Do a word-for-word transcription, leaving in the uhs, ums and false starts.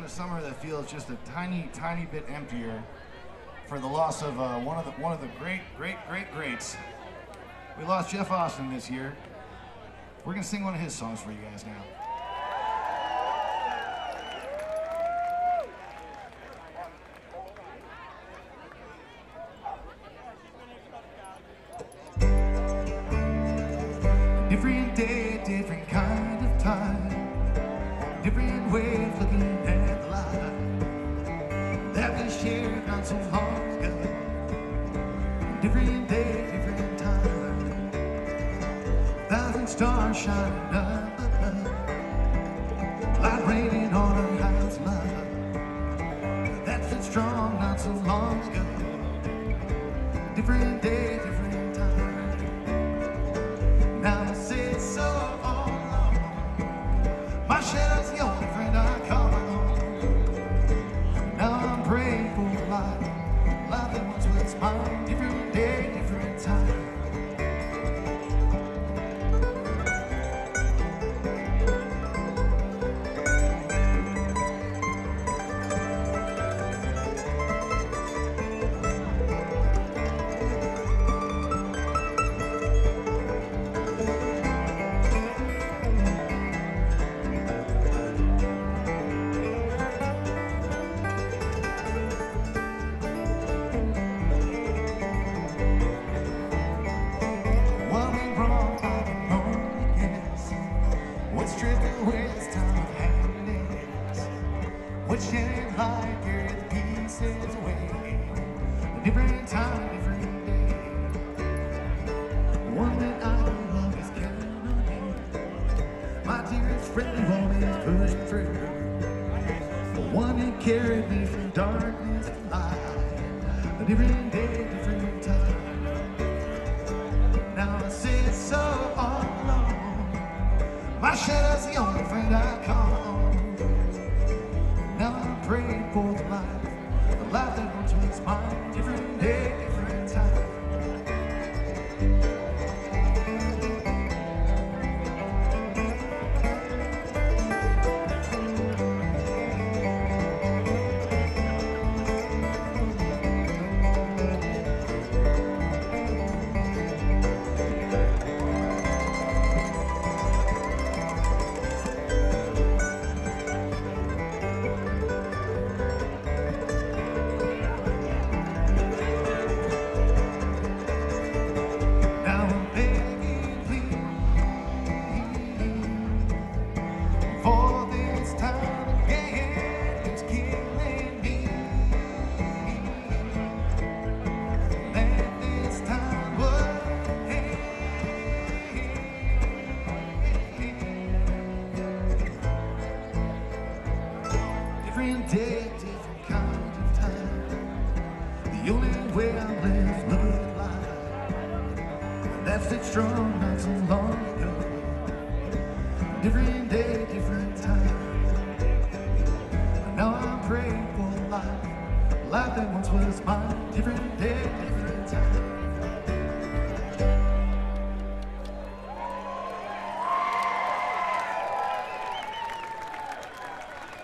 a summer that feels just a tiny, tiny bit emptier for the loss of uh, one of the one of the great, great, great greats. We lost Jeff Austin this year. We're gonna sing one of his songs for you guys now. Different day, different kind of time, different way of looking at life that we shared not so long ago. Different day, different time, thousand stars shining up above, light raining on our house love that stood strong not so long ago. Different day, different time. Now I say so long. My shadow's the only friend I call my own. Now I'm praying for life, life that once was mine. Different day, different time. What shine like carry the pieces away. A different time, different day. One that I love is counting on you. My dearest friend always pushed through. The one that carried me from darkness to light. A different day, different time. Now I say it's so all alone. My shadow's the only friend I call on. Now I'm praying for the life, the life that once was mine. Different day, different time. Different day, different kind of time. The only way I live, love life. That's it strong, not so long ago. Different day, different time. And now I'm praying for life, life that once was mine. Different day, different time.